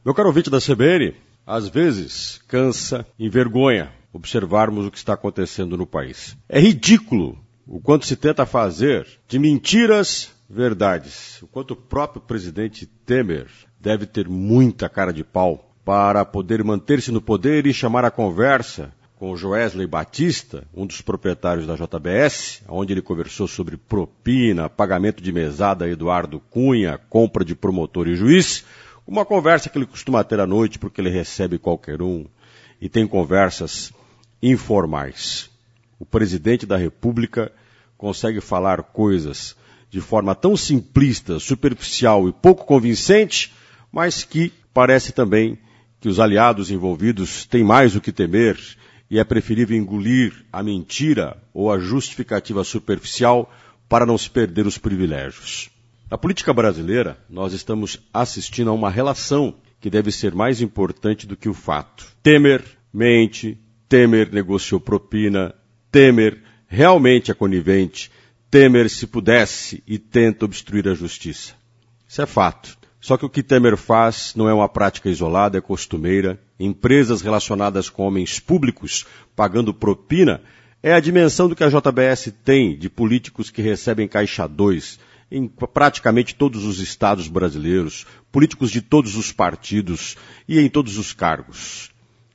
Meu caro ouvinte da CBN, às vezes cansa, envergonha observarmos o que está acontecendo no país. É ridículo o quanto se tenta fazer de mentiras verdades, o quanto o próprio presidente Temer deve ter muita cara de pau para poder manter-se no poder e chamar a conversa com o Joesley Batista, um dos proprietários da JBS, onde ele conversou sobre propina, pagamento de mesada a Eduardo Cunha, compra de promotor e juiz, uma conversa que ele costuma ter à noite porque ele recebe qualquer um e tem conversas informais. O presidente da República consegue falar coisas de forma tão simplista, superficial e pouco convincente, mas que parece também que os aliados envolvidos têm mais o que temer e é preferível engolir a mentira ou a justificativa superficial para não se perder os privilégios. Na política brasileira, nós estamos assistindo a uma relação que deve ser mais importante do que o fato. Temer mente, Temer negociou propina, Temer realmente é conivente, Temer, se pudesse, e tenta obstruir a justiça. Isso é fato. Só que o que Temer faz não é uma prática isolada, é costumeira. Empresas relacionadas com homens públicos pagando propina é a dimensão do que a JBS tem de políticos que recebem caixa 2 em praticamente todos os estados brasileiros, políticos de todos os partidos e em todos os cargos.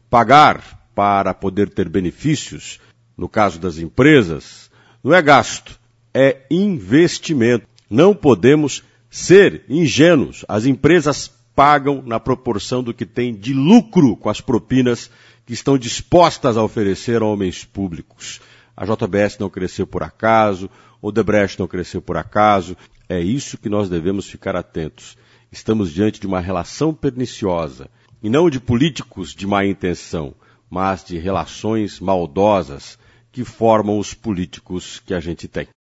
Pagar para poder ter benefícios, no caso das empresas, não é gasto, é investimento. Não podemos ser ingênuos. As empresas pagam na proporção do que tem de lucro com as propinas que estão dispostas a oferecer a homens públicos. A JBS não cresceu por acaso, o Odebrecht não cresceu por acaso. É isso que nós devemos ficar atentos. Estamos diante de uma relação perniciosa, e não de políticos de má intenção, mas de relações maldosas que formam os políticos que a gente tem.